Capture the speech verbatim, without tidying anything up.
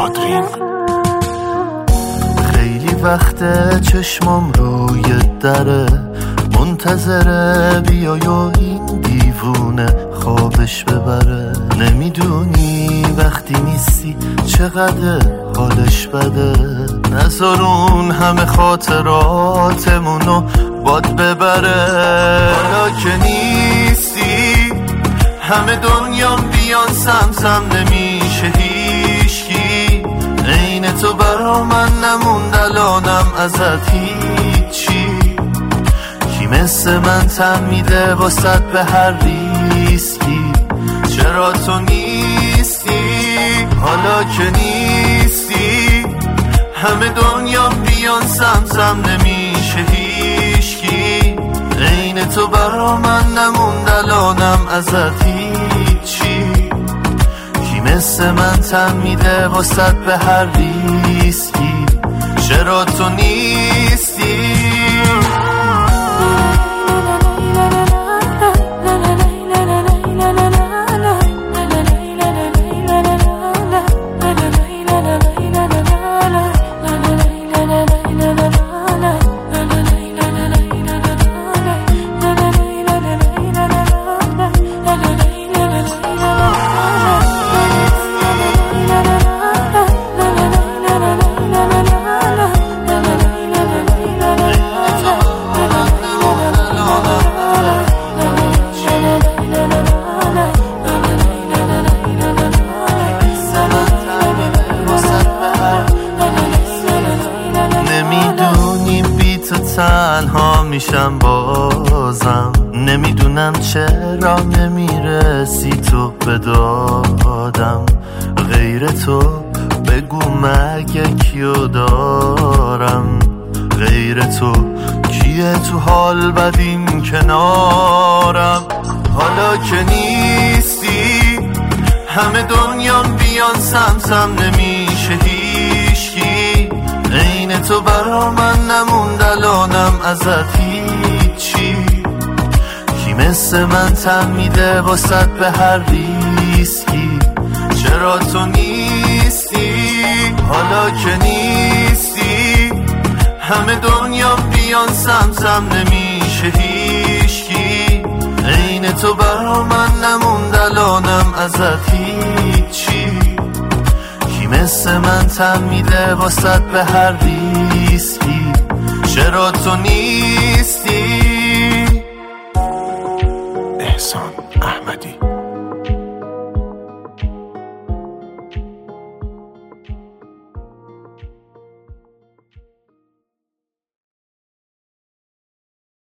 شادرین. خیلی وقت چشمم روی دره، منتظره بیای و این دیوونه خوابش ببره. نمیدونی وقتی نیستی چقدر حالش بده. نذارون همه خاطراتمونو باد ببره. حالا که نیستی همه دنیام بیان سمسم نمیشه هیچکی. عین تو برا من نموند الانم ازت هیچی. کی مثل من تن میده واسط به هر ریسکی. چرا تو نیستی حالا که نیستی همه دنیام بیان سمسم نمیشه هیچکی. عین تو برا من نموند الانم ازت هیچی. کی مثل من تن میده واسط به هر ریسکی. چرا تو نیستی. تنها میشم بازم. نمیدونم چرا نمیرسی تو به دادم. غیر تو بگو مگه کیو دارم. غیر تو کیه تو حال بدیم کنارم. حالا که نیستی همه دنیام بیان سمسم نمیشه هیچکی. عین تو برا من نموند الانم ازت هیچی. کی مثل من تن میده واسط به هر ریسکی. چرا تو نیستی حالا که نیستی همه دنیام بیان سمسم نمیشه هیچکی. عین تو برا من نموند الانم ازت هیچی. مثل من تن میده واسط به هر ریسکی. چرا تو نیستی.